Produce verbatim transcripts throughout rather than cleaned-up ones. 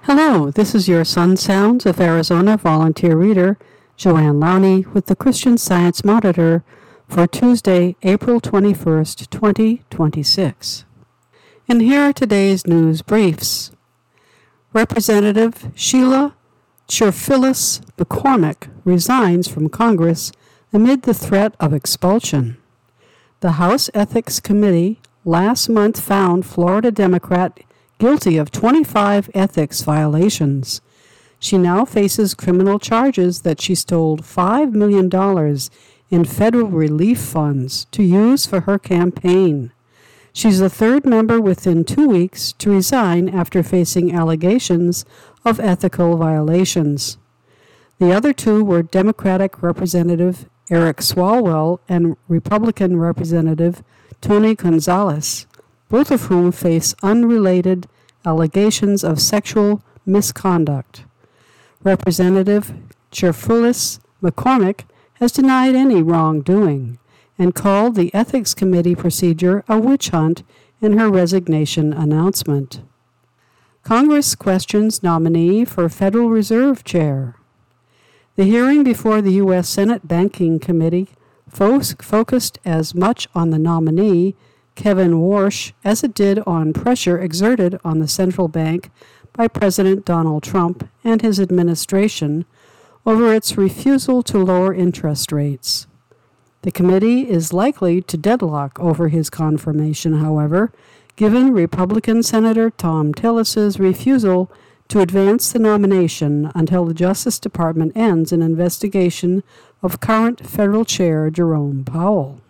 Hello, this is your Sun Sounds of Arizona volunteer reader, Joanne Lowney, with the Christian Science Monitor for Tuesday, April twenty-first, twenty twenty-six. And here are today's news briefs. Representative Sheila Cherfilis McCormick resigns from Congress amid the threat of expulsion. The House Ethics Committee last month found Florida Democrat guilty of twenty-five ethics violations. She now faces criminal charges that she stole five million dollars in federal relief funds to use for her campaign. She's the third member within two weeks to resign after facing allegations of ethical violations. The other two were Democratic Representative Eric Swalwell and Republican Representative Tony Gonzalez, both of whom face unrelated allegations of sexual misconduct. Representative Cherfilis McCormick has denied any wrongdoing and called the Ethics Committee procedure a witch hunt in her resignation announcement. Congress questions nominee for Federal Reserve Chair. The hearing before the U S Senate Banking Committee fo- focused as much on the nominee, Kevin Warsh, as it did on pressure exerted on the central bank by President Donald Trump and his administration over its refusal to lower interest rates. The committee is likely to deadlock over his confirmation, however, given Republican Senator Thom Tillis's refusal to advance the nomination until the Justice Department ends an investigation of current federal chair Jerome Powell.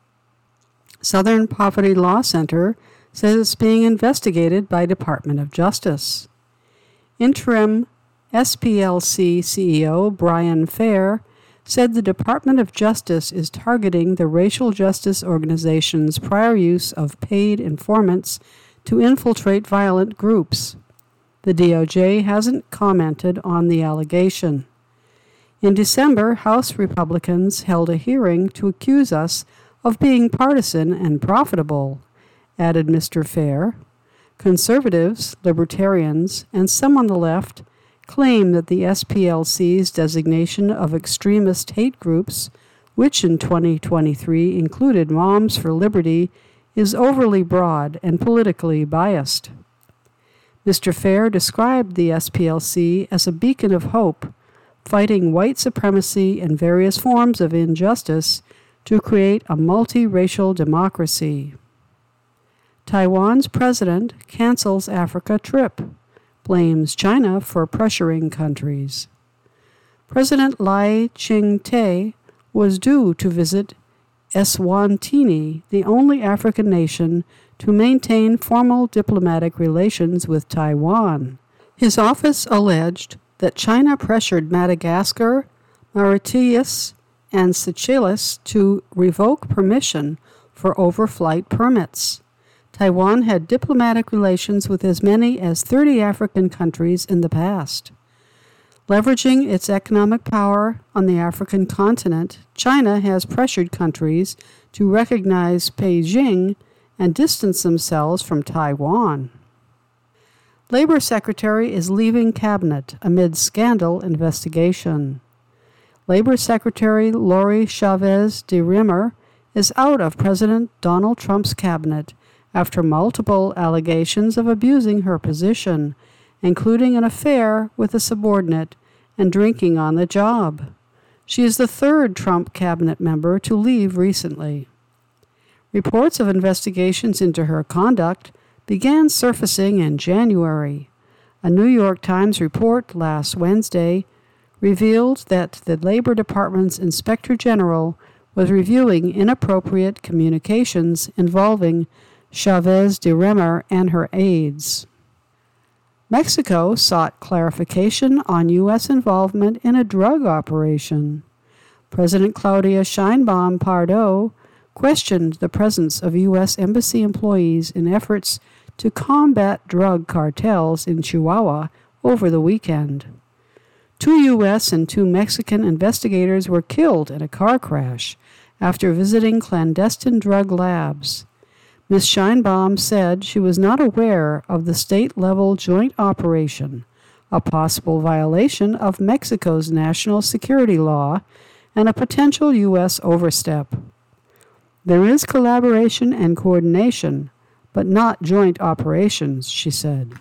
Southern Poverty Law Center says it's being investigated by Department of Justice. Interim S P L C C E O Brian Fair said the Department of Justice is targeting the racial justice organization's prior use of paid informants to infiltrate violent groups. The D O J hasn't commented on the allegation. In December, House Republicans held a hearing to accuse us of being partisan and profitable, added Mister Fair. Conservatives, libertarians, and some on the left claim that the S P L C's designation of extremist hate groups, which in twenty twenty-three included Moms for Liberty, is overly broad and politically biased. Mister Fair described the S P L C as a beacon of hope, fighting white supremacy and various forms of injustice to create a multiracial democracy. Taiwan's president cancels Africa trip, blames China for pressuring countries. President Lai Ching-te was due to visit Eswatini, the only African nation to maintain formal diplomatic relations with Taiwan. His office alleged that China pressured Madagascar, Mauritius, and Seychelles to revoke permission for overflight permits. Taiwan had diplomatic relations with as many as thirty African countries in the past. Leveraging its economic power on the African continent, China has pressured countries to recognize Beijing and distance themselves from Taiwan. Labor Secretary is leaving cabinet amid scandal investigation. Labor Secretary Lori Chavez de Rimmer is out of President Donald Trump's cabinet after multiple allegations of abusing her position, including an affair with a subordinate and drinking on the job. She is the third Trump cabinet member to leave recently. Reports of investigations into her conduct began surfacing in January. A New York Times report last Wednesday revealed that the Labor Department's Inspector General was reviewing inappropriate communications involving Chavez de Rimmer and her aides. Mexico sought clarification on U S involvement in a drug operation. President Claudia Sheinbaum Pardo questioned the presence of U S embassy employees in efforts to combat drug cartels in Chihuahua over the weekend. Two U S and two Mexican investigators were killed in a car crash after visiting clandestine drug labs. Miz Sheinbaum said she was not aware of the state-level joint operation, a possible violation of Mexico's national security law, and a potential U S overstep. There is collaboration and coordination, but not joint operations, she said.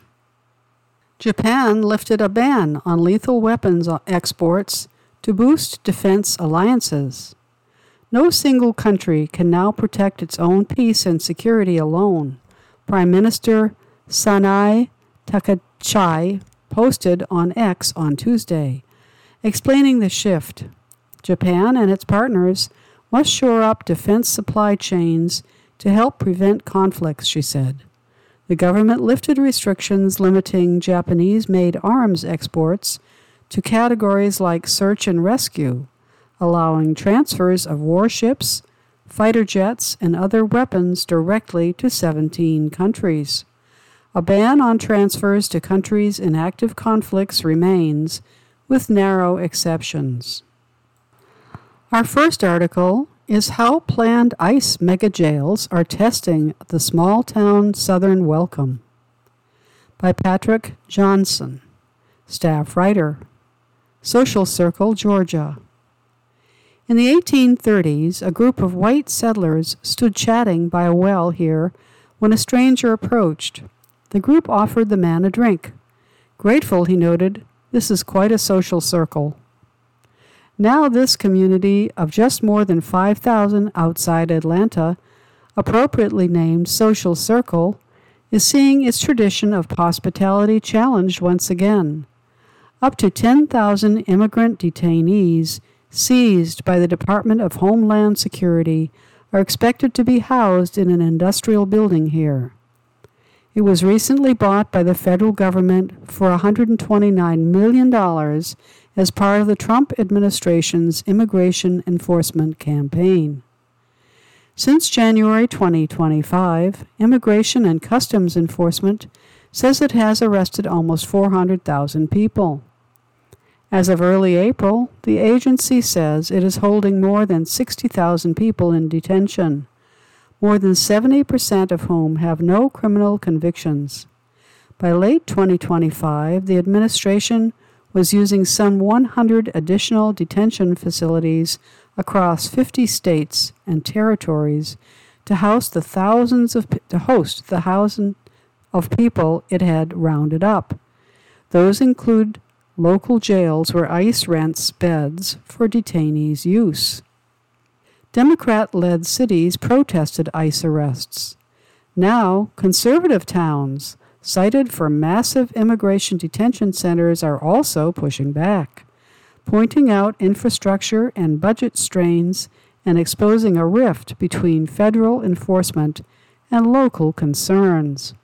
Japan lifted a ban on lethal weapons exports to boost defense alliances. No single country can now protect its own peace and security alone, Prime Minister Sanae Takaichi posted on X on Tuesday, explaining the shift. Japan and its partners must shore up defense supply chains to help prevent conflicts, she said. The government lifted restrictions limiting Japanese-made arms exports to categories like search and rescue, allowing transfers of warships, fighter jets, and other weapons directly to seventeen countries. A ban on transfers to countries in active conflicts remains, with narrow exceptions. Our first article is how planned ICE mega-jails are testing the small-town Southern welcome, by Patrick Johnson, staff writer, Social Circle, Georgia. In the eighteen thirties, a group of white settlers stood chatting by a well here when a stranger approached. The group offered the man a drink. Grateful, he noted, "This is quite a social circle." Now this community of just more than five thousand outside Atlanta, appropriately named Social Circle, is seeing its tradition of hospitality challenged once again. Up to ten thousand immigrant detainees seized by the Department of Homeland Security are expected to be housed in an industrial building here. It was recently bought by the federal government for one hundred twenty-nine million dollars as part of the Trump administration's immigration enforcement campaign. Since January twenty twenty-five, Immigration and Customs Enforcement says it has arrested almost four hundred thousand people. As of early April, the agency says it is holding more than sixty thousand people in detention, more than seventy percent of whom have no criminal convictions. By late twenty twenty-five, the administration was using some one hundred additional detention facilities across fifty states and territories to house the thousands of to host the thousands of people it had rounded up. Those include local jails where ICE rents beds for detainees' use. Democrat-led cities protested ICE arrests. Now, conservative towns, cited for massive immigration detention centers, are also pushing back, pointing out infrastructure and budget strains and exposing a rift between federal enforcement and local concerns.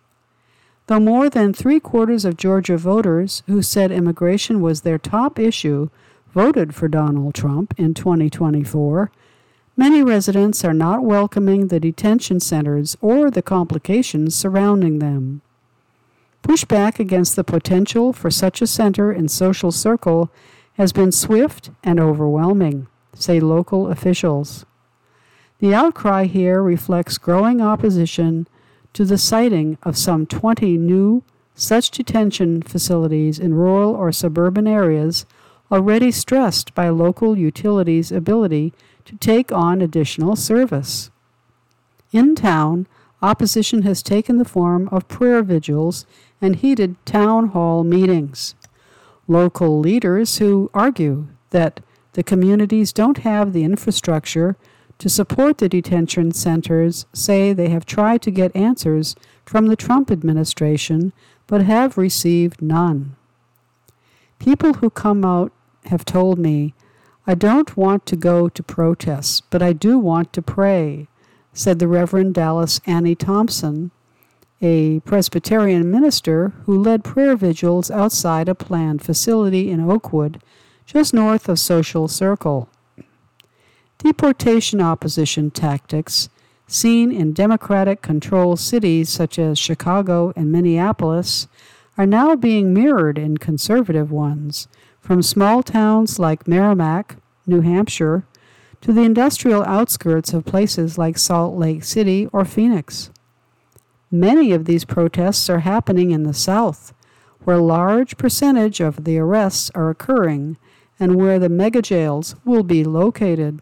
Though more than three-quarters of Georgia voters who said immigration was their top issue voted for Donald Trump in twenty twenty-four, many residents are not welcoming the detention centers or the complications surrounding them. Pushback against the potential for such a center in Social Circle has been swift and overwhelming, say local officials. The outcry here reflects growing opposition to the siting of some twenty new such detention facilities in rural or suburban areas already stressed by local utilities' ability to take on additional service. In town, opposition has taken the form of prayer vigils and heated town hall meetings. Local leaders who argue that the communities don't have the infrastructure to support the detention centers say they have tried to get answers from the Trump administration but have received none. People who come out have told me, "I don't want to go to protests, but I do want to pray," said the Reverend Dallas Annie Thompson, a Presbyterian minister who led prayer vigils outside a planned facility in Oakwood, just north of Social Circle. Deportation opposition tactics, seen in Democratic-controlled cities such as Chicago and Minneapolis, are now being mirrored in conservative ones, from small towns like Merrimack, New Hampshire, to the industrial outskirts of places like Salt Lake City or Phoenix. Many of these protests are happening in the South, where a large percentage of the arrests are occurring and where the mega jails will be located.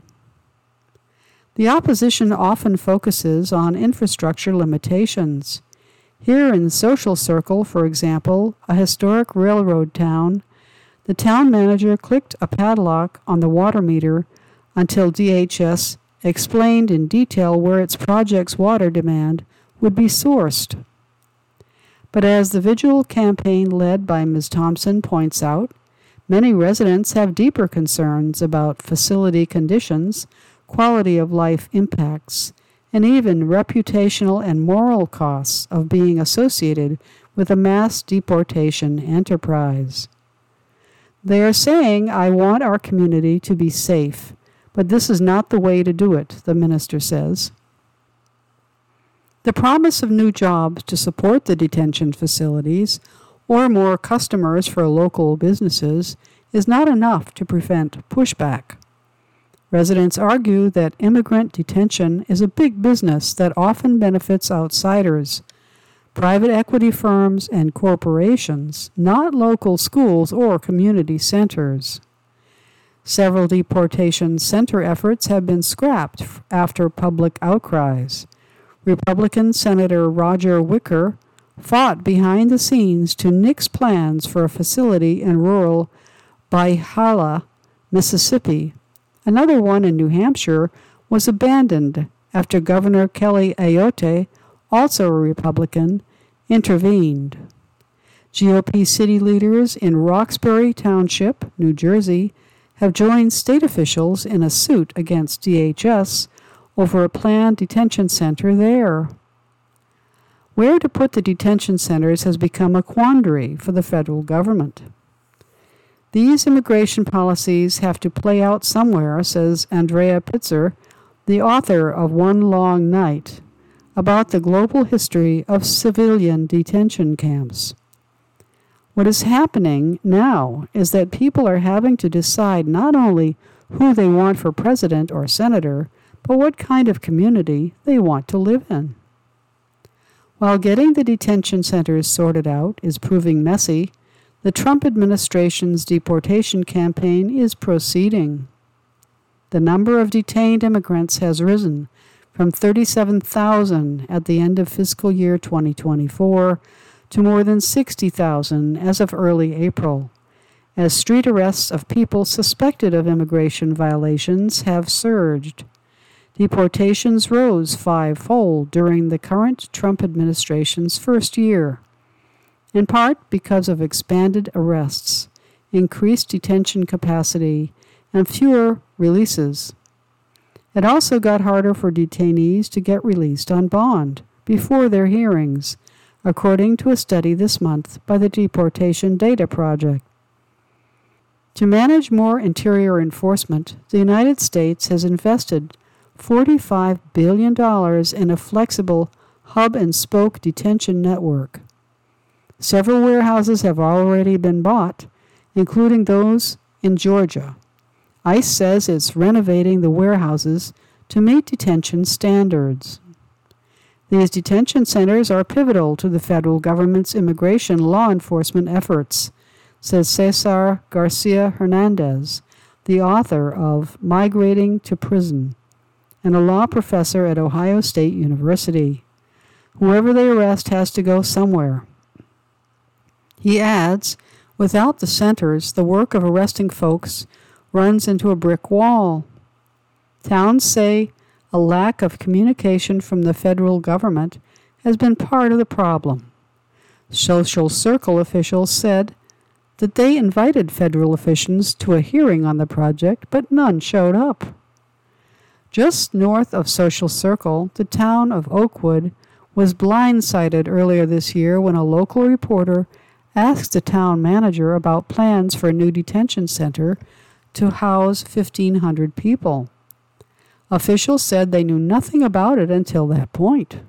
The opposition often focuses on infrastructure limitations. Here in Social Circle, for example, a historic railroad town, the town manager clicked a padlock on the water meter until D H S explained in detail where its project's water demand would be sourced. But as the Vigil campaign led by Miz Thompson points out, many residents have deeper concerns about facility conditions, quality of life impacts, and even reputational and moral costs of being associated with a mass deportation enterprise. They are saying, "I want our community to be safe, but this is not the way to do it," the minister says. The promise of new jobs to support the detention facilities or more customers for local businesses is not enough to prevent pushback. Residents argue that immigrant detention is a big business that often benefits outsiders, private equity firms, and corporations, not local schools or community centers. Several deportation center efforts have been scrapped after public outcries. Republican Senator Roger Wicker fought behind the scenes to nix plans for a facility in rural Byhala, Mississippi. Another one in New Hampshire was abandoned after Governor Kelly Ayotte, also a Republican, intervened. G O P city leaders in Roxbury Township, New Jersey, have joined state officials in a suit against D H S over a planned detention center there. Where to put the detention centers has become a quandary for the federal government. These immigration policies have to play out somewhere, says Andrea Pitzer, the author of One Long Night, about the global history of civilian detention camps. What is happening now is that people are having to decide not only who they want for president or senator, but what kind of community they want to live in. While getting the detention centers sorted out is proving messy, the Trump administration's deportation campaign is proceeding. The number of detained immigrants has risen from thirty-seven thousand at the end of fiscal year twenty twenty-four to more than sixty thousand as of early April, as street arrests of people suspected of immigration violations have surged. Deportations rose fivefold during the current Trump administration's first year, in part because of expanded arrests, increased detention capacity, and fewer releases. It also got harder for detainees to get released on bond before their hearings, according to a study this month by the Deportation Data Project. To manage more interior enforcement, the United States has invested forty-five billion dollars in a flexible hub-and-spoke detention network. Several warehouses have already been bought, including those in Georgia. ICE says it's renovating the warehouses to meet detention standards. These detention centers are pivotal to the federal government's immigration law enforcement efforts, says Cesar Garcia Hernandez, the author of Migrating to Prison, and a law professor at Ohio State University. Whoever they arrest has to go somewhere. He adds, without the centers, the work of arresting folks runs into a brick wall. Towns say a lack of communication from the federal government has been part of the problem. Social Circle officials said that they invited federal officials to a hearing on the project, but none showed up. Just north of Social Circle, the town of Oakwood was blindsided earlier this year when a local reporter asked the town manager about plans for a new detention center to house fifteen hundred people. Officials said they knew nothing about it until that point.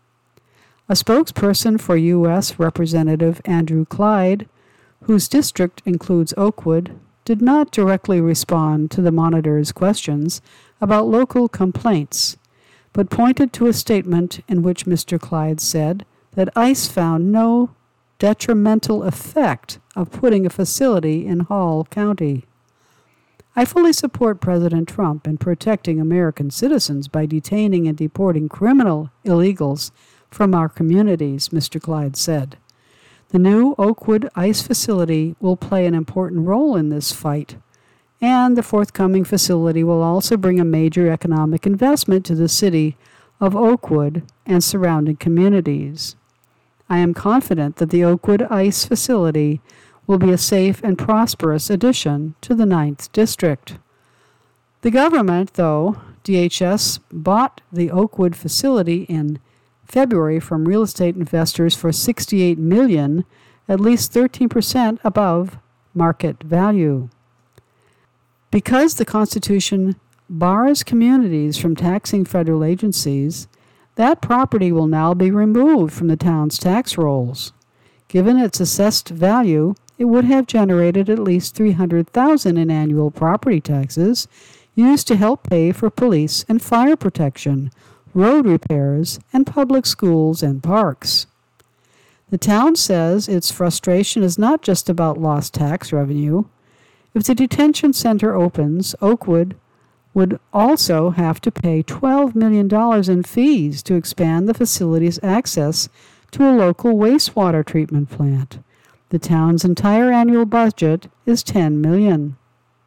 A spokesperson for U S Representative Andrew Clyde, whose district includes Oakwood, did not directly respond to the monitor's questions about local complaints, but pointed to a statement in which Mister Clyde said that ICE found no detrimental effect of putting a facility in Hall County. I fully support President Trump in protecting American citizens by detaining and deporting criminal illegals from our communities, Mister Clyde said. The new Oakwood ICE facility will play an important role in this fight, and the forthcoming facility will also bring a major economic investment to the city of Oakwood and surrounding communities. I am confident that the Oakwood ICE facility will be a safe and prosperous addition to the ninth District. The government, though, D H S bought the Oakwood facility in February from real estate investors for sixty-eight million dollars, at least thirteen percent above market value. Because the Constitution bars communities from taxing federal agencies, that property will now be removed from the town's tax rolls. Given its assessed value, it would have generated at least three hundred thousand dollars in annual property taxes used to help pay for police and fire protection, road repairs, and public schools and parks. The town says its frustration is not just about lost tax revenue. If the detention center opens, Oakwood would also have to pay twelve million dollars in fees to expand the facility's access to a local wastewater treatment plant. The town's entire annual budget is ten million dollars.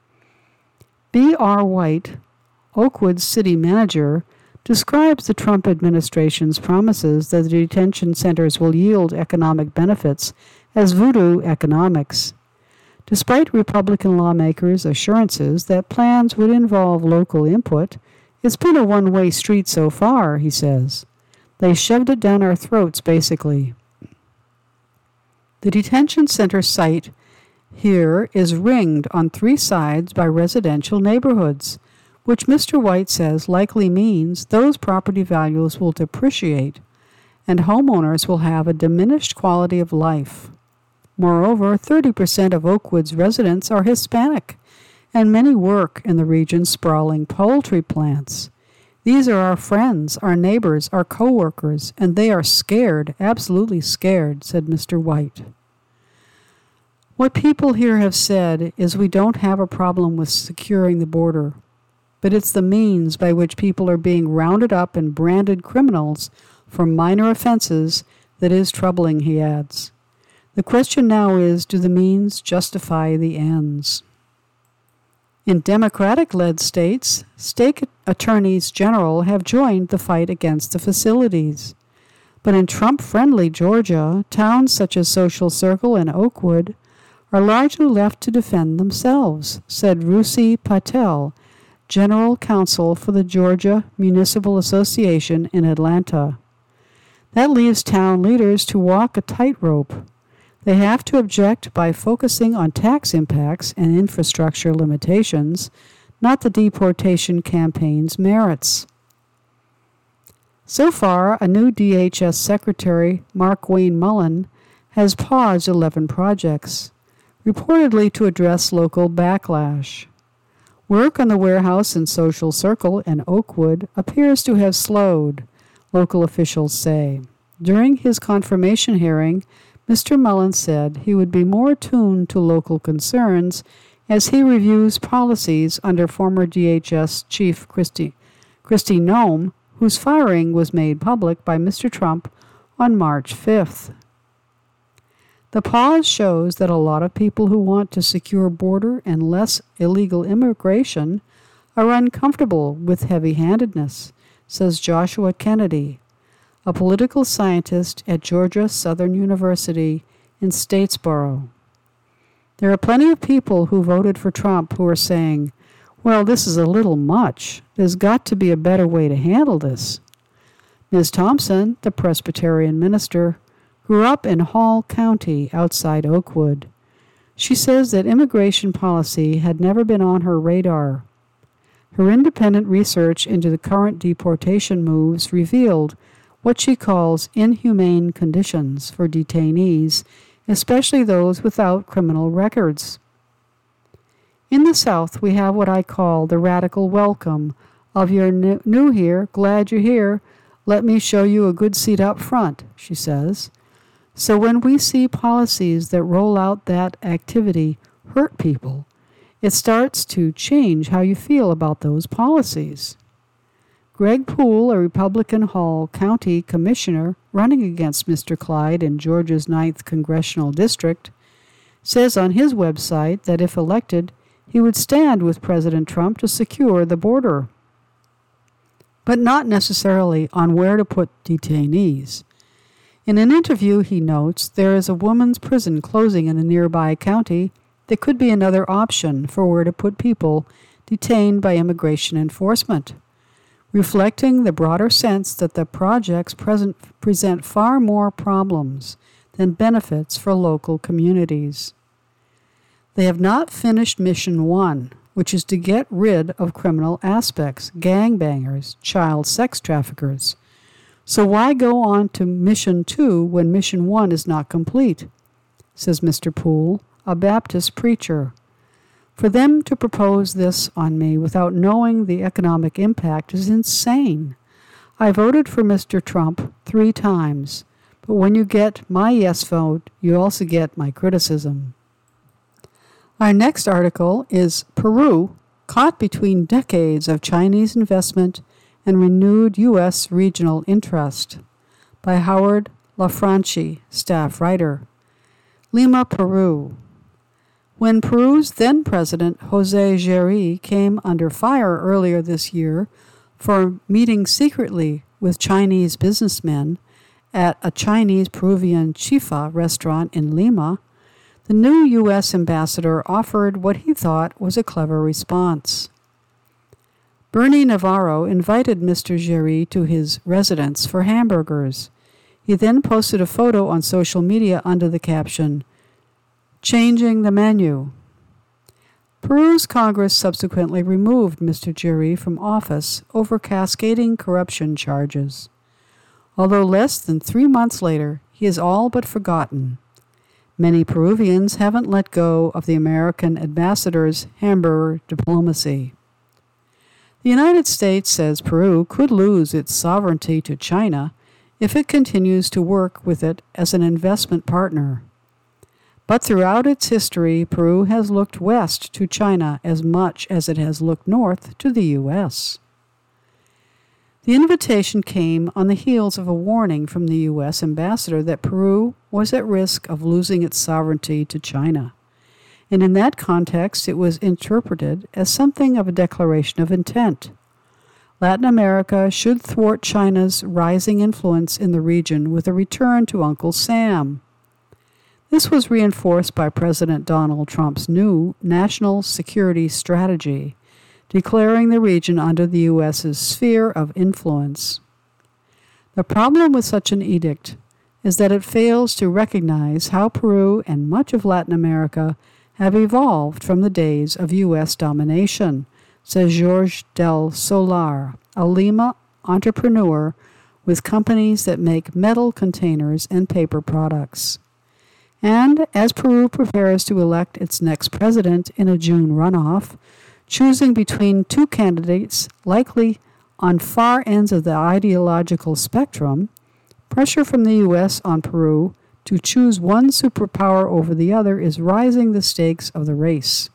B R White, Oakwood's city manager, describes the Trump administration's promises that the detention centers will yield economic benefits as voodoo economics. Despite Republican lawmakers' assurances that plans would involve local input, it's been a one-way street so far, he says. They shoved it down our throats, basically. The detention center site here is ringed on three sides by residential neighborhoods, which Mister White says likely means those property values will depreciate and homeowners will have a diminished quality of life. Moreover, thirty percent of Oakwood's residents are Hispanic, and many work in the region's sprawling poultry plants. These are our friends, our neighbors, our co-workers, and they are scared, absolutely scared, said Mister White. What people here have said is we don't have a problem with securing the border, but it's the means by which people are being rounded up and branded criminals for minor offenses that is troubling, he adds. The question now is, do the means justify the ends? In Democratic-led states, state attorneys general have joined the fight against the facilities. But in Trump-friendly Georgia, towns such as Social Circle and Oakwood are largely left to defend themselves, said Rusi Patel, General Counsel for the Georgia Municipal Association in Atlanta. That leaves town leaders to walk a tightrope. They have to object by focusing on tax impacts and infrastructure limitations, not the deportation campaign's merits. So far, a new D H S Secretary, Markwayne Mullin, has paused eleven projects, reportedly to address local backlash. Work on the warehouse in Social Circle and Oakwood appears to have slowed, local officials say. During his confirmation hearing, Mister Mullin said he would be more attuned to local concerns as he reviews policies under former D H S Chief Kristi, Kristi Noem, whose firing was made public by Mister Trump on March fifth. The pause shows that a lot of people who want to secure border and less illegal immigration are uncomfortable with heavy-handedness, says Joshua Kennedy, a political scientist at Georgia Southern University in Statesboro. There are plenty of people who voted for Trump who are saying, well, this is a little much. There's got to be a better way to handle this. Miz Thompson, the Presbyterian minister, grew up in Hall County outside Oakwood. She says that immigration policy had never been on her radar. Her independent research into the current deportation moves revealed what she calls inhumane conditions for detainees, especially those without criminal records. In the South, we have what I call the radical welcome of you're new here, glad you're here, let me show you a good seat up front, she says. So when we see policies that roll out that activity hurt people, it starts to change how you feel about those policies. Greg Poole, a Republican Hall County Commissioner running against Mister Clyde in Georgia's ninth Congressional District, says on his website that if elected, he would stand with President Trump to secure the border, but not necessarily on where to put detainees. In an interview, he notes there is a women's prison closing in a nearby county that could be another option for where to put people detained by immigration enforcement, reflecting the broader sense that the projects present present far more problems than benefits for local communities. They have not finished Mission One, which is to get rid of criminal aspects, gangbangers, child sex traffickers. So why go on to Mission Two when Mission One is not complete? Says Mister Poole, a Baptist preacher. For them to propose this on me without knowing the economic impact is insane. I voted for Mister Trump three times, but when you get my yes vote, you also get my criticism. Our next article is Peru, caught between decades of Chinese investment and renewed U S regional interest, by Howard LaFranchi, staff writer. Lima, Peru. When Peru's then-president José Gerri came under fire earlier this year for meeting secretly with Chinese businessmen at a Chinese-Peruvian chifa restaurant in Lima, the new U S ambassador offered what he thought was a clever response. Bernie Navarro invited Mister Gerri to his residence for hamburgers. He then posted a photo on social media under the caption, "Changing the menu." Peru's Congress subsequently removed Mister Gerri from office over cascading corruption charges. Although less than three months later, he is all but forgotten. Many Peruvians haven't let go of the American ambassador's hamburger diplomacy. The United States says Peru could lose its sovereignty to China if it continues to work with it as an investment partner. But throughout its history, Peru has looked west to China as much as it has looked north to the U S. The invitation came on the heels of a warning from the U S ambassador that Peru was at risk of losing its sovereignty to China. And in that context, it was interpreted as something of a declaration of intent. Latin America should thwart China's rising influence in the region with a return to Uncle Sam. This was reinforced by President Donald Trump's new national security strategy, declaring the region under the U S's sphere of influence. The problem with such an edict is that it fails to recognize how Peru and much of Latin America have evolved from the days of U S domination, says Jorge del Solar, a Lima entrepreneur with companies that make metal containers and paper products. And as Peru prepares to elect its next president in a June runoff, choosing between two candidates likely on far ends of the ideological spectrum, pressure from the U S on Peru to choose one superpower over the other is rising the stakes of the race.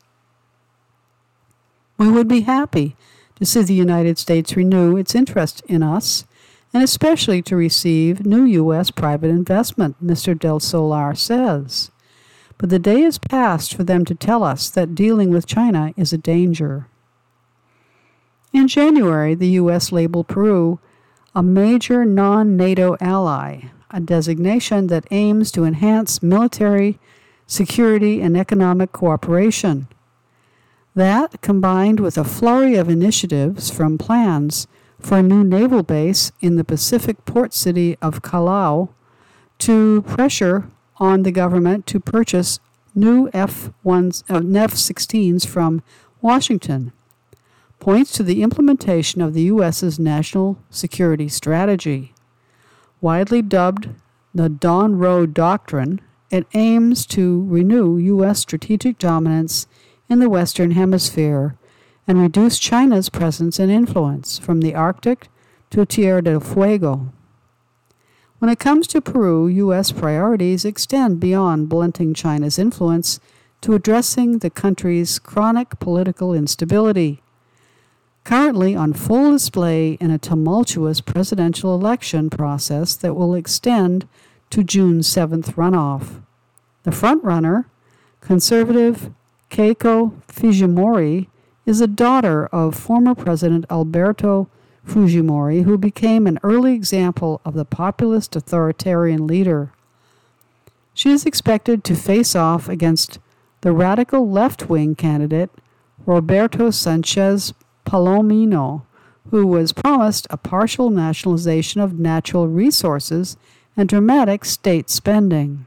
We would be happy to see the United States renew its interest in us, and especially to receive new U S private investment, Mister Del Solar says. But the day is past for them to tell us that dealing with China is a danger. In January, the U S labeled Peru a major non-NATO ally, a designation that aims to enhance military, security, and economic cooperation. That, combined with a flurry of initiatives from plans for a new naval base in the Pacific port city of Callao, to pressure on the government to purchase new F sixteens from Washington, points to the implementation of the U S's national security strategy. Widely dubbed the Dawn Road Doctrine, it aims to renew U S strategic dominance in the Western Hemisphere and reduce China's presence and influence from the Arctic to Tierra del Fuego. When it comes to Peru, U S priorities extend beyond blunting China's influence to addressing the country's chronic political instability. Currently on full display in a tumultuous presidential election process that will extend to June seventh runoff. The frontrunner, conservative Keiko Fujimori, is a daughter of former President Alberto Fujimori, who became an early example of the populist authoritarian leader. She is expected to face off against the radical left-wing candidate Roberto Sanchez Palomino, who was promised a partial nationalization of natural resources and dramatic state spending.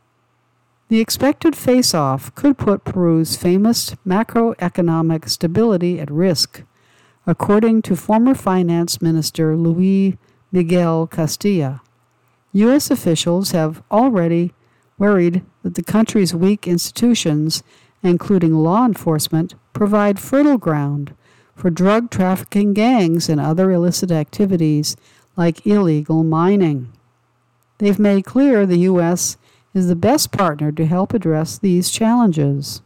The expected face-off could put Peru's famous macroeconomic stability at risk, according to former Finance Minister Luis Miguel Castilla. U S officials have already worried that the country's weak institutions, including law enforcement, provide fertile ground for drug trafficking gangs and other illicit activities like illegal mining. They've made clear the U S is the best partner to help address these challenges.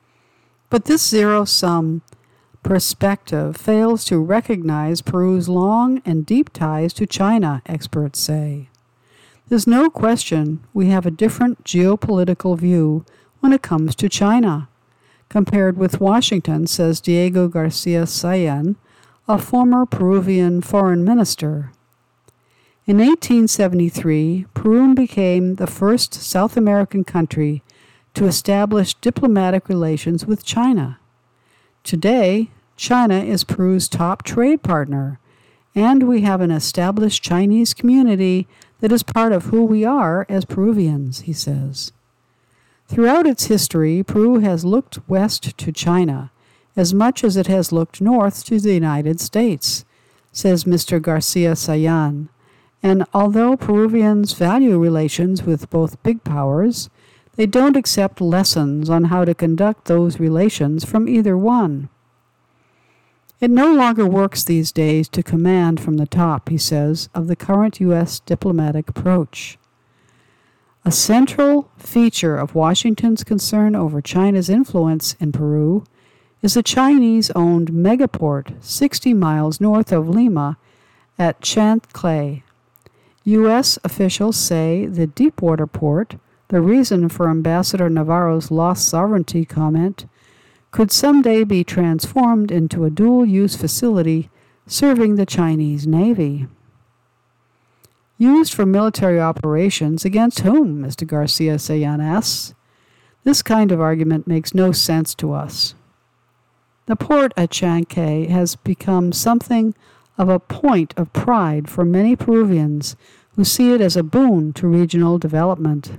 But this zero-sum perspective fails to recognize Peru's long and deep ties to China, experts say. There's no question we have a different geopolitical view when it comes to China, compared with Washington, says Diego Garcia Sayan, a former Peruvian foreign minister. In eighteen seventy-three, Peru became the first South American country to establish diplomatic relations with China. Today, China is Peru's top trade partner, and we have an established Chinese community that is part of who we are as Peruvians, he says. Throughout its history, Peru has looked west to China as much as it has looked north to the United States, says Mister Garcia Sayan. And although Peruvians value relations with both big powers, they don't accept lessons on how to conduct those relations from either one. It no longer works these days to command from the top, he says, of the current U S diplomatic approach. A central feature of Washington's concern over China's influence in Peru is a Chinese-owned megaport sixty miles north of Lima at Chanclay. U S officials say the deepwater port, the reason for Ambassador Navarro's lost sovereignty comment, could someday be transformed into a dual-use facility serving the Chinese Navy. Used for military operations against whom, Mister Garcia Sayan asks. This kind of argument makes no sense to us. The port at Chancay has become something of a point of pride for many Peruvians who see it as a boon to regional development.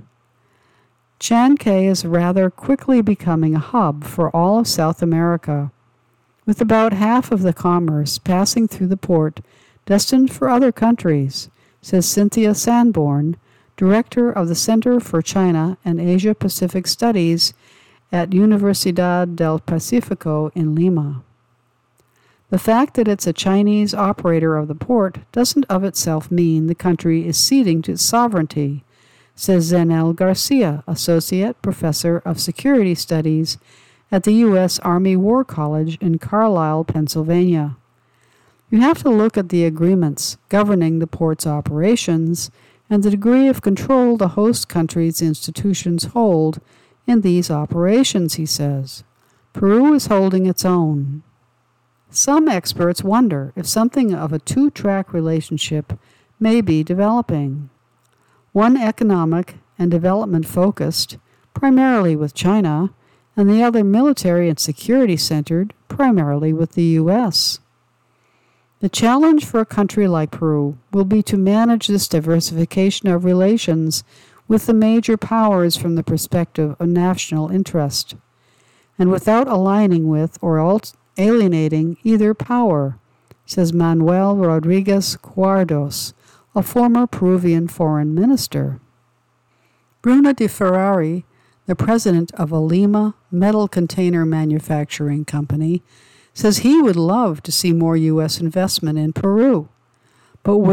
Chancay is rather quickly becoming a hub for all of South America, with about half of the commerce passing through the port destined for other countries, says Cynthia Sanborn, director of the Center for China and Asia-Pacific Studies at Universidad del Pacífico in Lima. The fact that it's a Chinese operator of the port doesn't of itself mean the country is ceding to its sovereignty, says Zenel Garcia, Associate Professor of Security Studies at the U S Army War College in Carlisle, Pennsylvania. You have to look at the agreements governing the port's operations and the degree of control the host country's institutions hold in these operations, he says. Peru is holding its own. Some experts wonder if something of a two-track relationship may be developing. One economic and development focused, primarily with China, and the other military and security centered, primarily with the U S. The challenge for a country like Peru will be to manage this diversification of relations with the major powers from the perspective of national interest, and without aligning with or alienating either power, says Manuel Rodriguez Guardos, a former Peruvian foreign minister. Bruno de Ferrari, the president of a Lima metal container manufacturing company, says he would love to see more U S investment in Peru, but will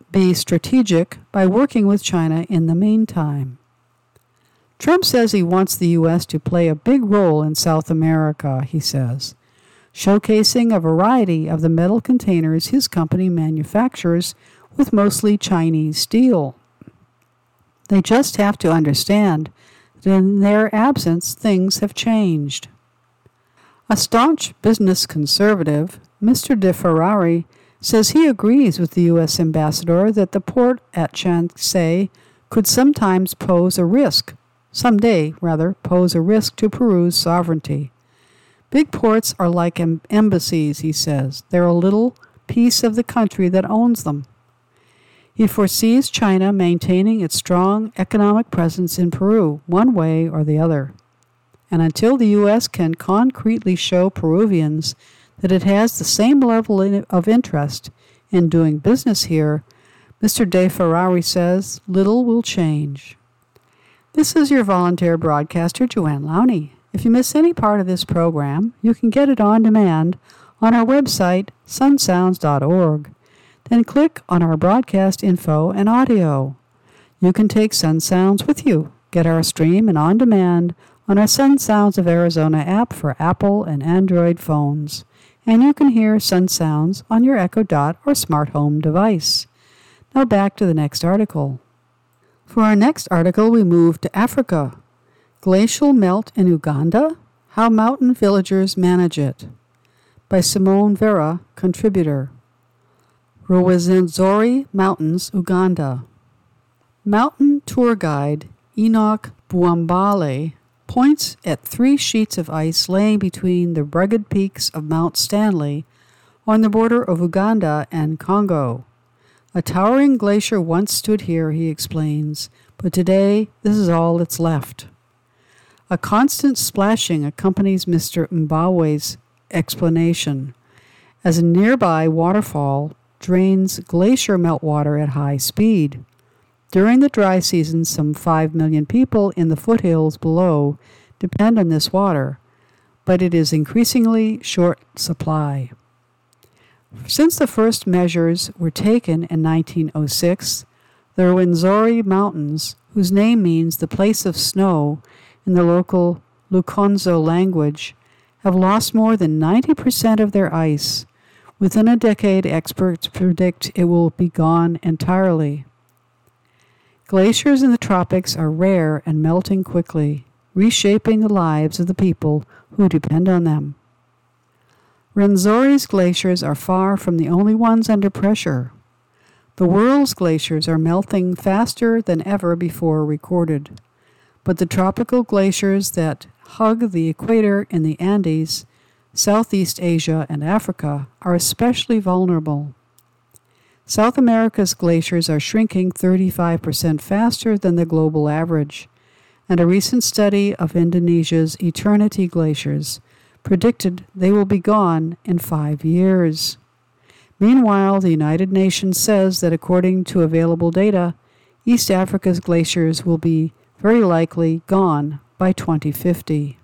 be strategic by working with China in the meantime. Trump says he wants the U S to play a big role in South America, he says, showcasing a variety of the metal containers his company manufactures with mostly Chinese steel. They just have to understand that in their absence, things have changed. A staunch business conservative, Mister DeFerrari, says he agrees with the U S ambassador that the port at Shanxi could sometimes pose a risk, someday, rather, pose a risk to Peru's sovereignty. Big ports are like em- embassies, he says. They're a little piece of the country that owns them. He foresees China maintaining its strong economic presence in Peru, one way or the other. And until the U S can concretely show Peruvians that it has the same level of interest in doing business here, Mister DeFerrari says little will change. This is your volunteer broadcaster, Joanne Lowney. If you miss any part of this program, you can get it on demand on our website, sun sounds dot org. Then click on our broadcast info and audio. You can take Sun Sounds with you. Get our stream and on demand on our Sun Sounds of Arizona app for Apple and Android phones. And you can hear Sun Sounds on your Echo Dot or smart home device. Now back to the next article. For our next article, we move to Africa. Glacial melt in Uganda? How mountain villagers manage it. By Simone Vera, contributor. Rwenzori Mountains, Uganda. Mountain tour guide Enoch Buambale points at three sheets of ice laying between the rugged peaks of Mount Stanley on the border of Uganda and Congo. A towering glacier once stood here, he explains, but today this is all that's left. A constant splashing accompanies Mister Mbawe's explanation, as a nearby waterfall drains glacier meltwater at high speed. During the dry season, some five million people in the foothills below depend on this water, but it is increasingly short supply. Since the first measures were taken in nineteen oh six, the Rwenzori Mountains, whose name means the place of snow in the local Lukonzo language, have lost more than ninety percent of their ice. Within a decade, experts predict it will be gone entirely. Glaciers in the tropics are rare and melting quickly, reshaping the lives of the people who depend on them. Rwenzori's glaciers are far from the only ones under pressure. The world's glaciers are melting faster than ever before recorded, but the tropical glaciers that hug the equator in the Andes, Southeast Asia, and Africa are especially vulnerable. South America's glaciers are shrinking thirty-five percent faster than the global average, and a recent study of Indonesia's Eternity glaciers predicted they will be gone in five years. Meanwhile, the United Nations says that according to available data, East Africa's glaciers will be very likely gone by twenty fifty.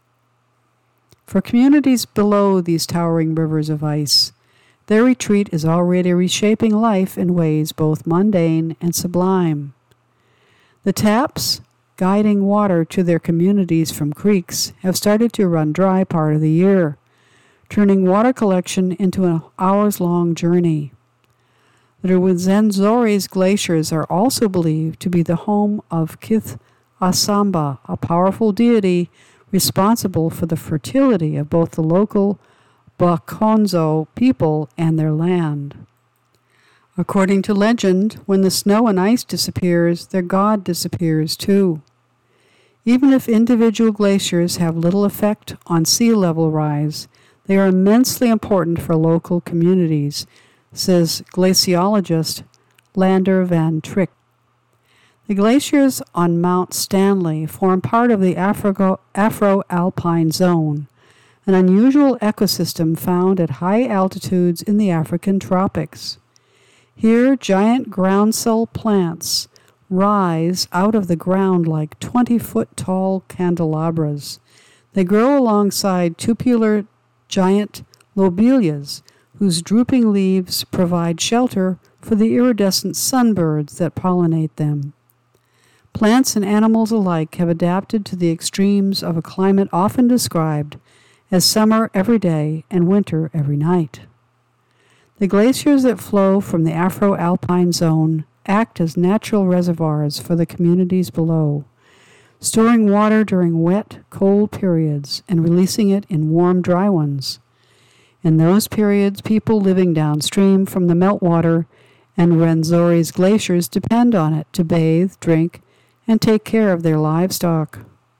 For communities below these towering rivers of ice, their retreat is already reshaping life in ways both mundane and sublime. The taps guiding water to their communities from creeks have started to run dry part of the year, turning water collection into an hours-long journey. The Rwenzori's glaciers are also believed to be the home of Kith Asamba, a powerful deity responsible for the fertility of both the local Bakonzo people and their land. According to legend, when the snow and ice disappears, their god disappears too. Even if individual glaciers have little effect on sea level rise, they are immensely important for local communities, says glaciologist Lander van Trick. The glaciers on Mount Stanley form part of the Afro- Afro-Alpine Zone, an unusual ecosystem found at high altitudes in the African tropics. Here, giant groundsel plants rise out of the ground like twenty-foot-tall candelabras. They grow alongside tubular giant lobelias, whose drooping leaves provide shelter for the iridescent sunbirds that pollinate them. Plants and animals alike have adapted to the extremes of a climate often described as summer every day and winter every night. The glaciers that flow from the Afro-Alpine zone act as natural reservoirs for the communities below, storing water during wet, cold periods and releasing it in warm, dry ones. In those periods, people living downstream from the meltwater and Rwenzori's glaciers depend on it to bathe, drink, and take care of their livestock.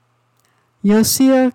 Yosia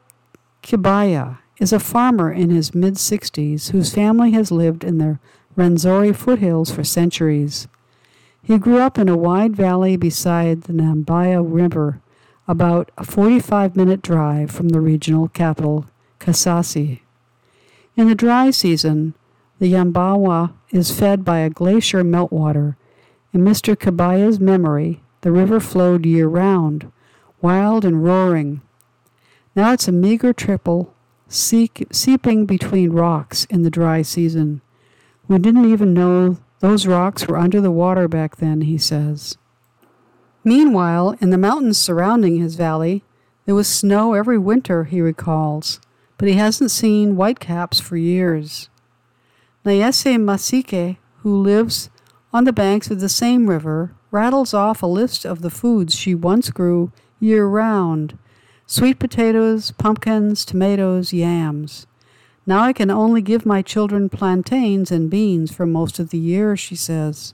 Kibaya is a farmer in his mid-sixties whose family has lived in the Rwenzori foothills for centuries. He grew up in a wide valley beside the Nambaya River, about a forty-five minute drive from the regional capital, Kasasi. In the dry season, the Yambawa is fed by a glacier meltwater. In Mister Kabaya's memory, the river flowed year-round, wild and roaring. Now it's a meager trickle, seek, seeping between rocks in the dry season. We didn't even know those rocks were under the water back then, he says. Meanwhile, in the mountains surrounding his valley, there was snow every winter, he recalls, but he hasn't seen whitecaps for years. Nayese Masike, who lives on the banks of the same river, rattles off a list of the foods she once grew year-round: sweet potatoes, pumpkins, tomatoes, yams. Now I can only give my children plantains and beans for most of the year, she says.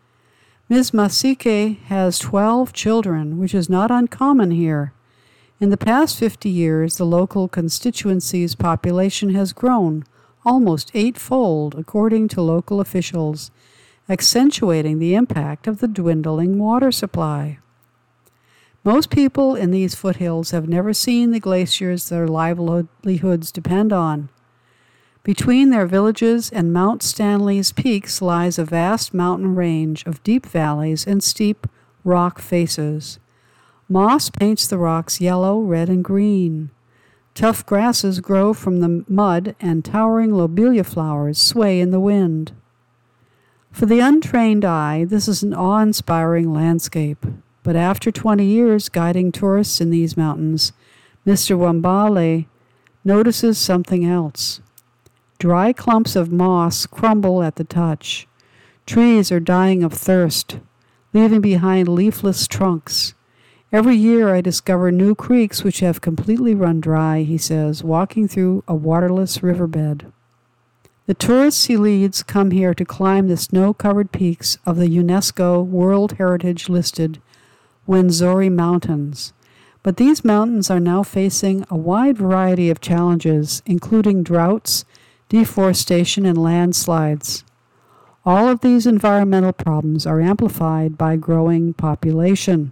Miz Masike has twelve children, which is not uncommon here. In the past fifty years, the local constituency's population has grown almost eightfold, according to local officials, accentuating the impact of the dwindling water supply. Most people in these foothills have never seen the glaciers their livelihoods depend on. Between their villages and Mount Stanley's peaks lies a vast mountain range of deep valleys and steep rock faces. Moss paints the rocks yellow, red, and green. Tough grasses grow from the mud, and towering lobelia flowers sway in the wind. For the untrained eye, this is an awe-inspiring landscape. But after twenty years guiding tourists in these mountains, Mister Wambale notices something else. Dry clumps of moss crumble at the touch. Trees are dying of thirst, leaving behind leafless trunks. Every year I discover new creeks which have completely run dry, he says, walking through a waterless riverbed. The tourists he leads come here to climb the snow-covered peaks of the UNESCO World Heritage-listed Rwenzori Mountains. But these mountains are now facing a wide variety of challenges, including droughts, deforestation, and landslides. All of these environmental problems are amplified by growing population.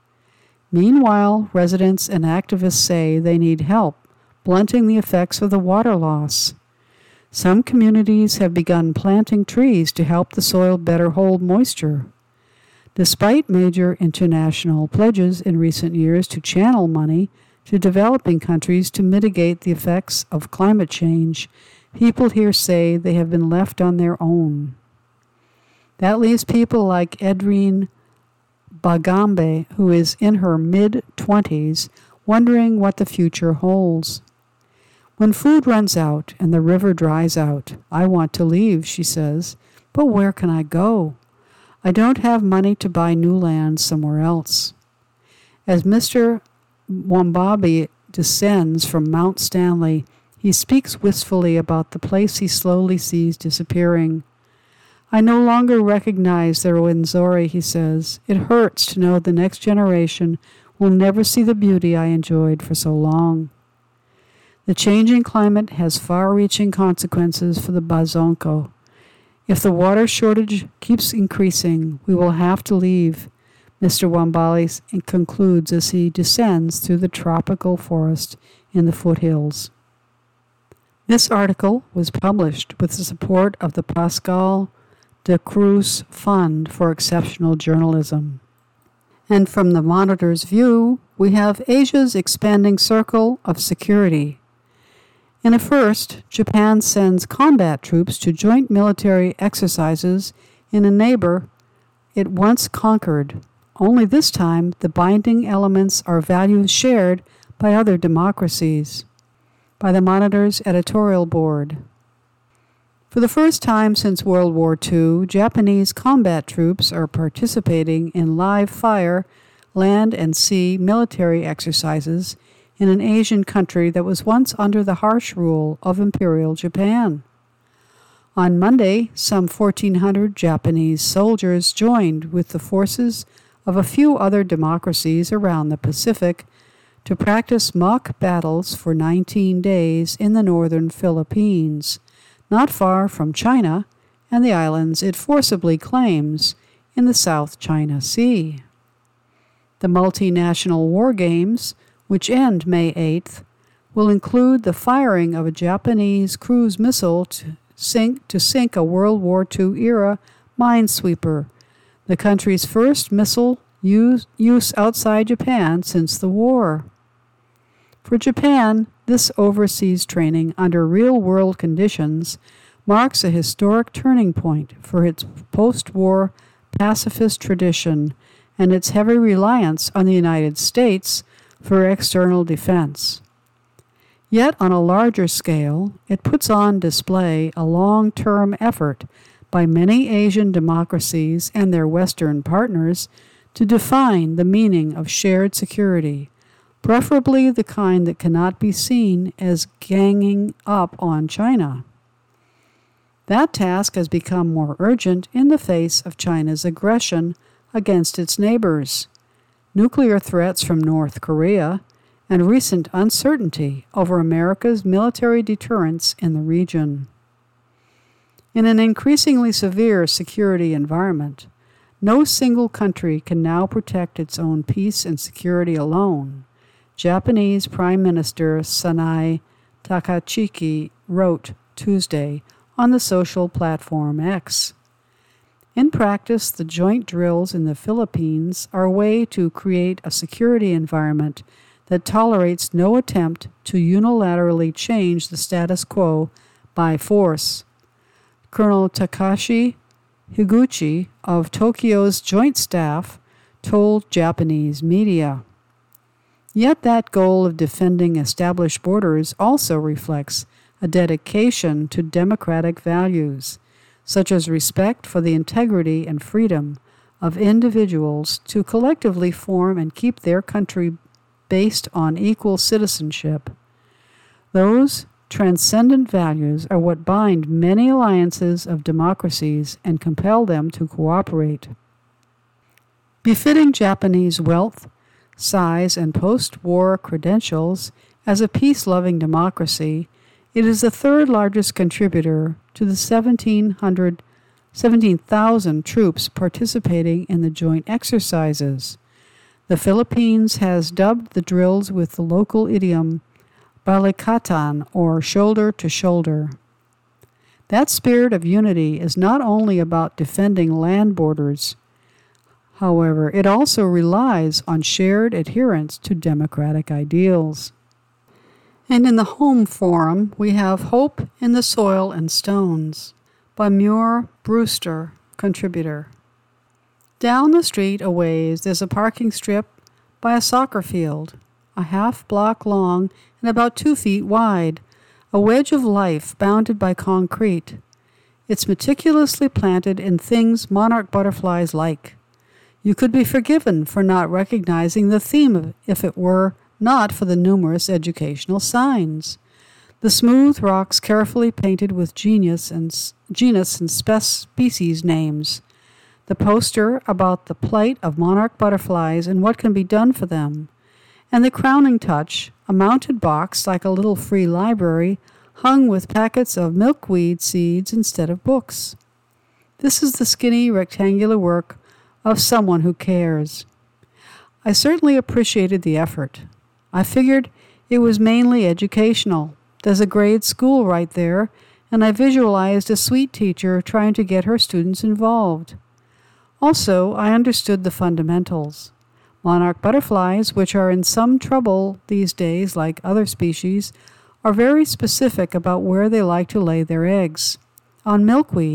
Meanwhile, residents and activists say they need help blunting the effects of the water loss. Some communities have begun planting trees to help the soil better hold moisture. Despite major international pledges in recent years to channel money to developing countries to mitigate the effects of climate change, people here say they have been left on their own. That leaves people like Edrine Bagambe, who is in her mid-twenties, wondering what the future holds. When food runs out and the river dries out, I want to leave, she says, but where can I go? I don't have money to buy new land somewhere else. As Mister Wambabe descends from Mount Stanley, he speaks wistfully about the place he slowly sees disappearing. I no longer recognize the Rwenzori, he says. It hurts to know the next generation will never see the beauty I enjoyed for so long. The changing climate has far-reaching consequences for the Bazonko. If the water shortage keeps increasing, we will have to leave, Mister Wambale concludes as he descends through the tropical forest in the foothills. This article was published with the support of the Pascal de Cruz Fund for Exceptional Journalism. And from the Monitor's view, we have Asia's expanding circle of security. In a first, Japan sends combat troops to joint military exercises in a neighbor it once conquered. Only this time, the binding elements are values shared by other democracies. By the Monitor's editorial board. For the first time since World War Two, Japanese combat troops are participating in live fire, land and sea military exercises in an Asian country that was once under the harsh rule of Imperial Japan. On Monday, some fourteen hundred Japanese soldiers joined with the forces of a few other democracies around the Pacific to practice mock battles for nineteen days in the northern Philippines, not far from China and the islands it forcibly claims in the South China Sea. The multinational war games, which end May eighth, will include the firing of a Japanese cruise missile to sink, to sink a World War Two-era minesweeper, the country's first missile use, use outside Japan since the war. For Japan, this overseas training under real-world conditions marks a historic turning point for its post-war pacifist tradition and its heavy reliance on the United States for external defense. Yet, on a larger scale, it puts on display a long-term effort by many Asian democracies and their Western partners to define the meaning of shared security, preferably the kind that cannot be seen as ganging up on China. That task has become more urgent in the face of China's aggression against its neighbors, nuclear threats from North Korea, and recent uncertainty over America's military deterrence in the region. In an increasingly severe security environment, no single country can now protect its own peace and security alone, Japanese Prime Minister Sanae Takachiki wrote Tuesday on the social platform X. In practice, the joint drills in the Philippines are a way to create a security environment that tolerates no attempt to unilaterally change the status quo by force. Colonel Takashi Higuchi of Tokyo's Joint Staff told Japanese media. Yet that goal of defending established borders also reflects a dedication to democratic values, such as respect for the integrity and freedom of individuals to collectively form and keep their country based on equal citizenship. Those transcendent values are what bind many alliances of democracies and compel them to cooperate. Befitting Japanese wealth, size, and post-war credentials as a peace-loving democracy, it is the third largest contributor to the seventeen hundred, seventeen thousand troops participating in the joint exercises. The Philippines has dubbed the drills with the local idiom balikatan, or shoulder to shoulder. That spirit of unity is not only about defending land borders. However, it also relies on shared adherence to democratic ideals. And in the home forum, we have Hope in the Soil and Stones by Muir Brewster, contributor. Down the street a ways, there's a parking strip by a soccer field, a half block long and about two feet wide, a wedge of life bounded by concrete. It's meticulously planted in things monarch butterflies like. You could be forgiven for not recognizing the theme if it were not for the numerous educational signs. The smooth rocks carefully painted with genus and, genus and spe- species names. The poster about the plight of monarch butterflies and what can be done for them. And the crowning touch, a mounted box like a little free library hung with packets of milkweed seeds instead of books. This is the skinny rectangular work of someone who cares. I certainly appreciated the effort. I figured it was mainly educational. There's a grade school right there, and I visualized a sweet teacher trying to get her students involved. Also, I understood the fundamentals. Monarch butterflies, which are in some trouble these days like other species, are very specific about where they like to lay their eggs. On milkweed,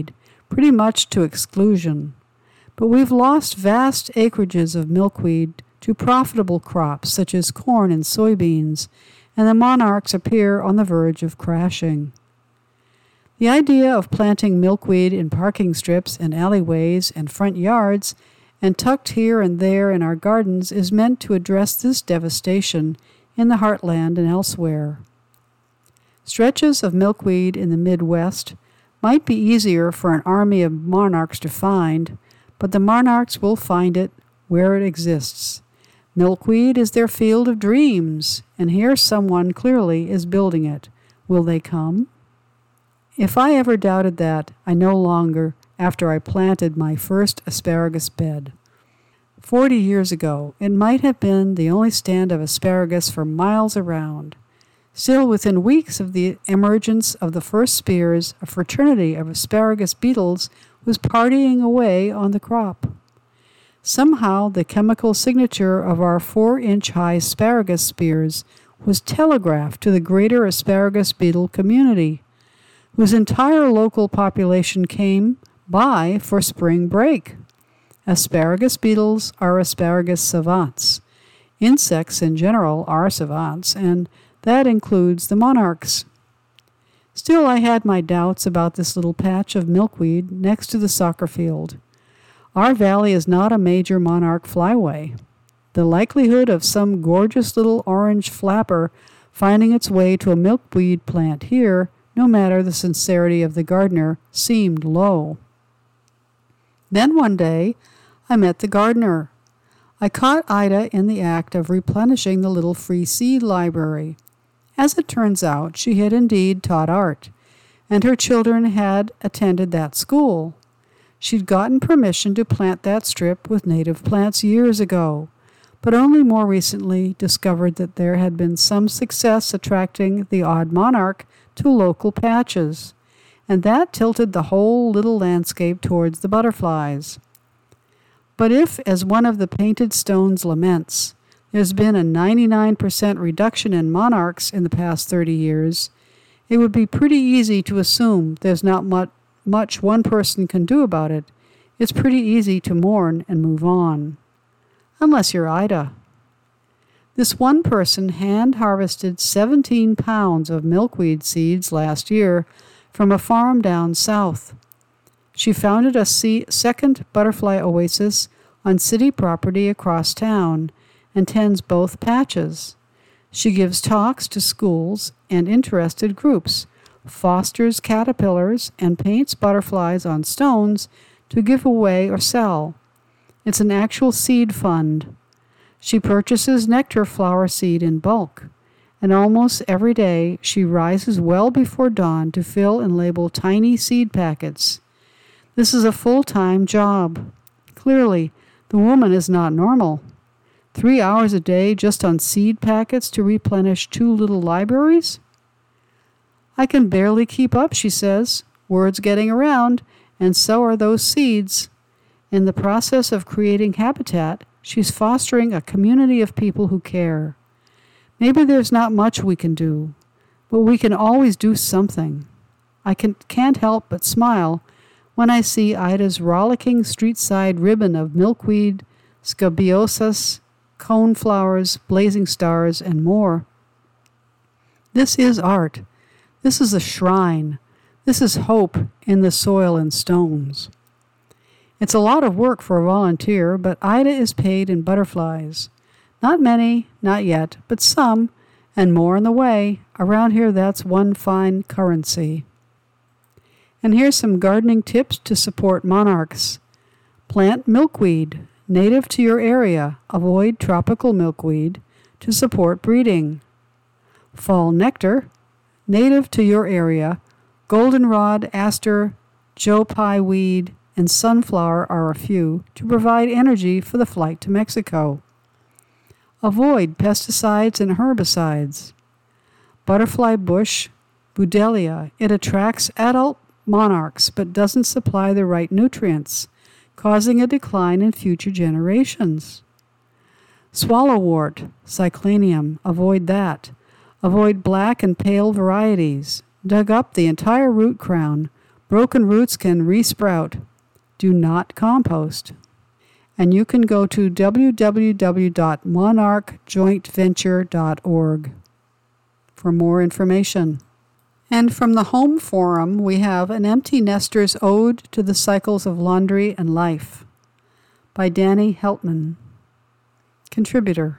pretty much to exclusion. But we've lost vast acreages of milkweed to profitable crops such as corn and soybeans, and the monarchs appear on the verge of crashing. The idea of planting milkweed in parking strips and alleyways and front yards and tucked here and there in our gardens is meant to address this devastation in the heartland and elsewhere. Stretches of milkweed in the Midwest might be easier for an army of monarchs to find, but the monarchs will find it where it exists. Milkweed is their field of dreams, and here someone clearly is building it. Will they come? If I ever doubted that, I no longer, after I planted my first asparagus bed. Forty years ago, it might have been the only stand of asparagus for miles around. Still, within weeks of the emergence of the first spears, a fraternity of asparagus beetles was partying away on the crop. Somehow, the chemical signature of our four-inch-high asparagus spears was telegraphed to the greater asparagus beetle community, whose entire local population came by for spring break. Asparagus beetles are asparagus savants. Insects in general are savants, and that includes the monarchs. Still, I had my doubts about this little patch of milkweed next to the soccer field. Our valley is not a major monarch flyway. The likelihood of some gorgeous little orange flapper finding its way to a milkweed plant here, no matter the sincerity of the gardener, seemed low. Then one day, I met the gardener. I caught Ida in the act of replenishing the little free seed library. As it turns out, she had indeed taught art, and her children had attended that school. She'd gotten permission to plant that strip with native plants years ago, but only more recently discovered that there had been some success attracting the odd monarch to local patches, and that tilted the whole little landscape towards the butterflies. But if, as one of the painted stones laments, there's been a ninety-nine percent reduction in monarchs in the past thirty years, it would be pretty easy to assume there's not much, much one person can do about it. It's pretty easy to mourn and move on. Unless you're Ida. This one person hand-harvested seventeen pounds of milkweed seeds last year from a farm down south. She founded a se- second butterfly oasis on city property across town and tends both patches. She gives talks to schools and interested groups, fosters caterpillars, and paints butterflies on stones to give away or sell. It's an actual seed fund. She purchases nectar flower seed in bulk, and almost every day she rises well before dawn to fill and label tiny seed packets. This is a full-time job. Clearly, the woman is not normal. Three hours a day just on seed packets to replenish two little libraries? I can barely keep up, she says. Word's getting around, and so are those seeds. In the process of creating habitat, she's fostering a community of people who care. Maybe there's not much we can do, but we can always do something. I can, can't help but smile when I see Ida's rollicking street-side ribbon of milkweed, scabiosas, coneflowers, blazing stars, and more. This is art. This is a shrine. This is hope in the soil and stones. It's a lot of work for a volunteer, but Ida is paid in butterflies. Not many, not yet, but some, and more on the way. Around here, that's one fine currency. And here's some gardening tips to support monarchs. Plant milkweed, native to your area. Avoid tropical milkweed to support breeding. Fall nectar, native to your area. Goldenrod, aster, joe pye weed, and sunflower are a few to provide energy for the flight to Mexico. Avoid pesticides and herbicides. Butterfly bush, Budellia. It attracts adult monarchs but doesn't supply the right nutrients, causing a decline in future generations. Swallowwort, Cyclanium. Avoid that. Avoid black and pale varieties. Dug up the entire root crown. Broken roots can resprout. Do not compost. And you can go to w w w dot monarch joint venture dot org for more information. And from the Home Forum, we have An Empty Nester's Ode to the Cycles of Laundry and Life by Danny Heltman, contributor.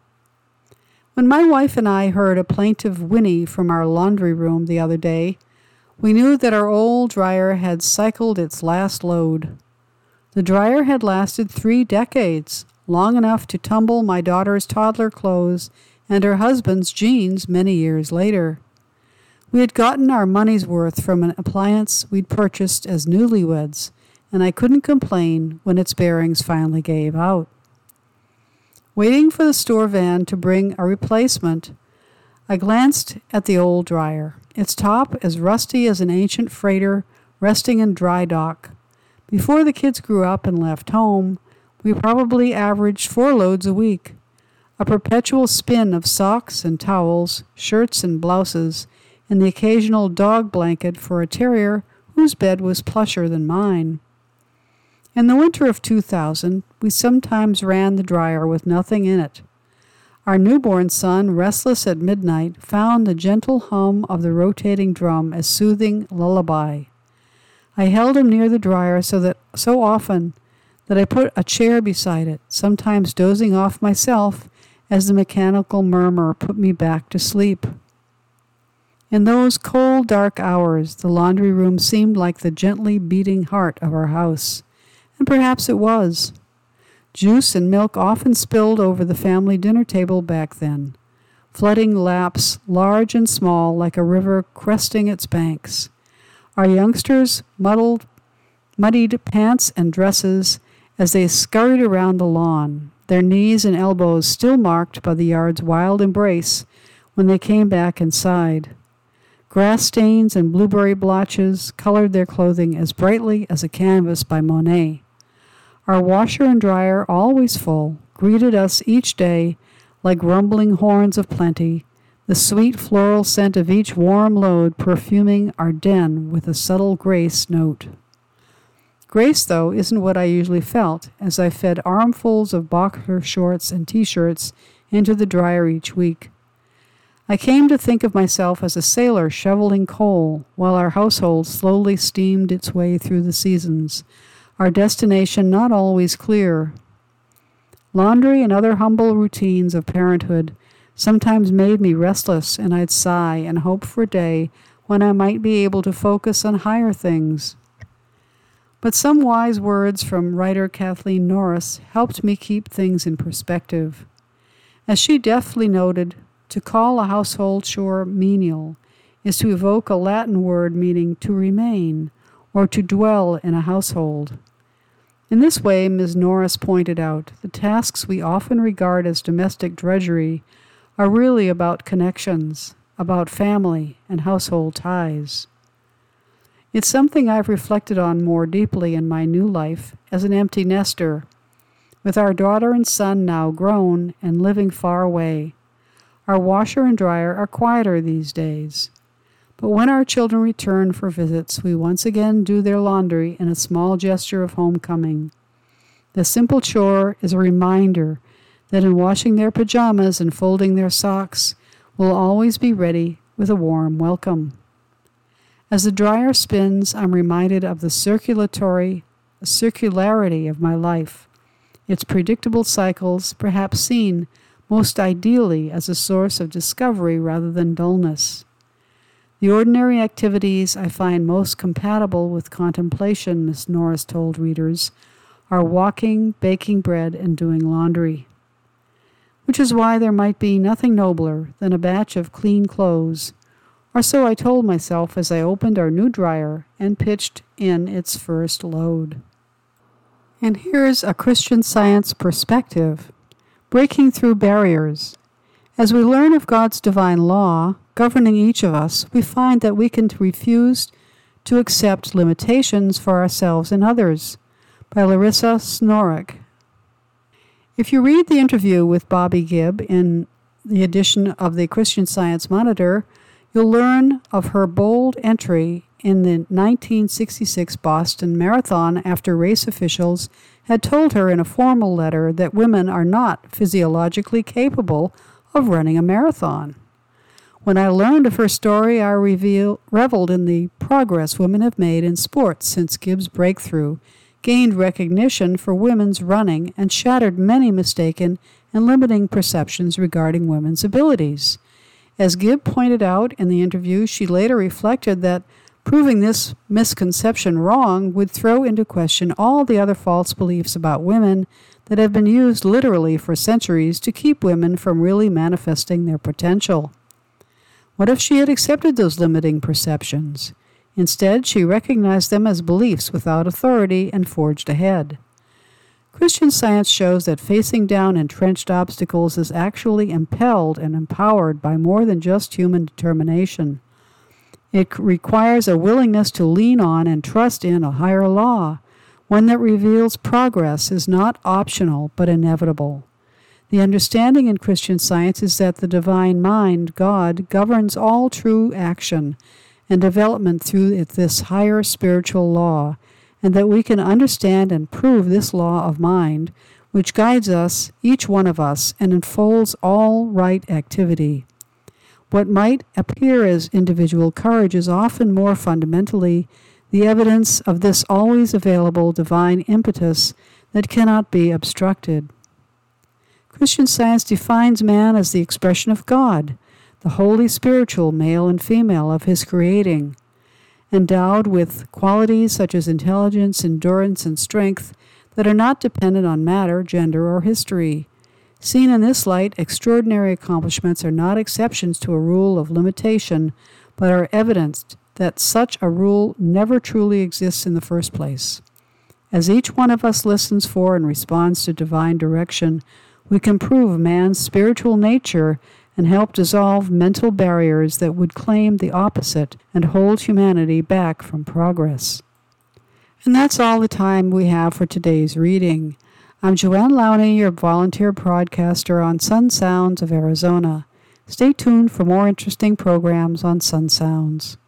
When my wife and I heard a plaintive whinny from our laundry room the other day, we knew that our old dryer had cycled its last load. The dryer had lasted three decades, long enough to tumble my daughter's toddler clothes and her husband's jeans many years later. We had gotten our money's worth from an appliance we'd purchased as newlyweds, and I couldn't complain when its bearings finally gave out. Waiting for the store van to bring a replacement, I glanced at the old dryer, its top as rusty as an ancient freighter resting in dry dock. Before the kids grew up and left home, we probably averaged four loads a week, a perpetual spin of socks and towels, shirts and blouses, and the occasional dog blanket for a terrier whose bed was plusher than mine. In the winter of two thousand, we sometimes ran the dryer with nothing in it. Our newborn son, restless at midnight, found the gentle hum of the rotating drum a soothing lullaby. I held him near the dryer so that so often that I put a chair beside it, sometimes dozing off myself as the mechanical murmur put me back to sleep. In those cold, dark hours, the laundry room seemed like the gently beating heart of our house, and perhaps it was. Juice and milk often spilled over the family dinner table back then, flooding laps large and small like a river cresting its banks. Our youngsters muddled, muddied pants and dresses as they scurried around the lawn, their knees and elbows still marked by the yard's wild embrace when they came back inside. Grass stains and blueberry blotches colored their clothing as brightly as a canvas by Monet. Our washer and dryer, always full, greeted us each day like rumbling horns of plenty, the sweet floral scent of each warm load perfuming our den with a subtle grace note. Grace, though, isn't what I usually felt as I fed armfuls of boxer shorts and T-shirts into the dryer each week. I came to think of myself as a sailor shoveling coal while our household slowly steamed its way through the seasons, our destination not always clear. Laundry and other humble routines of parenthood sometimes made me restless, and I'd sigh and hope for a day when I might be able to focus on higher things. But some wise words from writer Kathleen Norris helped me keep things in perspective. As she deftly noted, to call a household chore menial is to evoke a Latin word meaning to remain or to dwell in a household. In this way, Miz Norris pointed out, the tasks we often regard as domestic drudgery are really about connections, about family and household ties. It's something I've reflected on more deeply in my new life as an empty nester, with our daughter and son now grown and living far away. Our washer and dryer are quieter these days. But when our children return for visits, we once again do their laundry in a small gesture of homecoming. The simple chore is a reminder that in washing their pajamas and folding their socks, we'll always be ready with a warm welcome. As the dryer spins, I'm reminded of the circulatory circularity of my life, its predictable cycles, perhaps seen most ideally as a source of discovery rather than dullness. The ordinary activities I find most compatible with contemplation, Miss Norris told readers, are walking, baking bread, and doing laundry. Which is why there might be nothing nobler than a batch of clean clothes, or so I told myself as I opened our new dryer and pitched in its first load. And here's a Christian Science perspective. Breaking through barriers. As we learn of God's divine law governing each of us, we find that we can refuse to accept limitations for ourselves and others. By Larissa Snorek. If you read the interview with Bobby Gibb in the edition of the Christian Science Monitor, you'll learn of her bold entry in the nineteen sixty-six Boston Marathon after race officials had told her in a formal letter that women are not physiologically capable of running a marathon. When I learned of her story, I reveal, reveled in the progress women have made in sports since Gibbs' breakthrough, gained recognition for women's running, and shattered many mistaken and limiting perceptions regarding women's abilities. As Gibb pointed out in the interview, she later reflected that proving this misconception wrong would throw into question all the other false beliefs about women that have been used literally for centuries to keep women from really manifesting their potential. What if she had accepted those limiting perceptions? Instead, she recognized them as beliefs without authority and forged ahead. Christian Science shows that facing down entrenched obstacles is actually impelled and empowered by more than just human determination. It requires a willingness to lean on and trust in a higher law, one that reveals progress is not optional but inevitable. The understanding in Christian Science is that the divine mind, God, governs all true action and development through this higher spiritual law, and that we can understand and prove this law of mind, which guides us, each one of us, and unfolds all right activity. What might appear as individual courage is often more fundamentally the evidence of this always available divine impetus that cannot be obstructed. Christian Science defines man as the expression of God, the wholly spiritual male and female of his creating, endowed with qualities such as intelligence, endurance, and strength that are not dependent on matter, gender, or history. Seen in this light, extraordinary accomplishments are not exceptions to a rule of limitation, but are evidence that such a rule never truly exists in the first place. As each one of us listens for and responds to divine direction, we can prove man's spiritual nature and help dissolve mental barriers that would claim the opposite and hold humanity back from progress. And that's all the time we have for today's reading. I'm Joanne Lowney, your volunteer broadcaster on Sun Sounds of Arizona. Stay tuned for more interesting programs on Sun Sounds.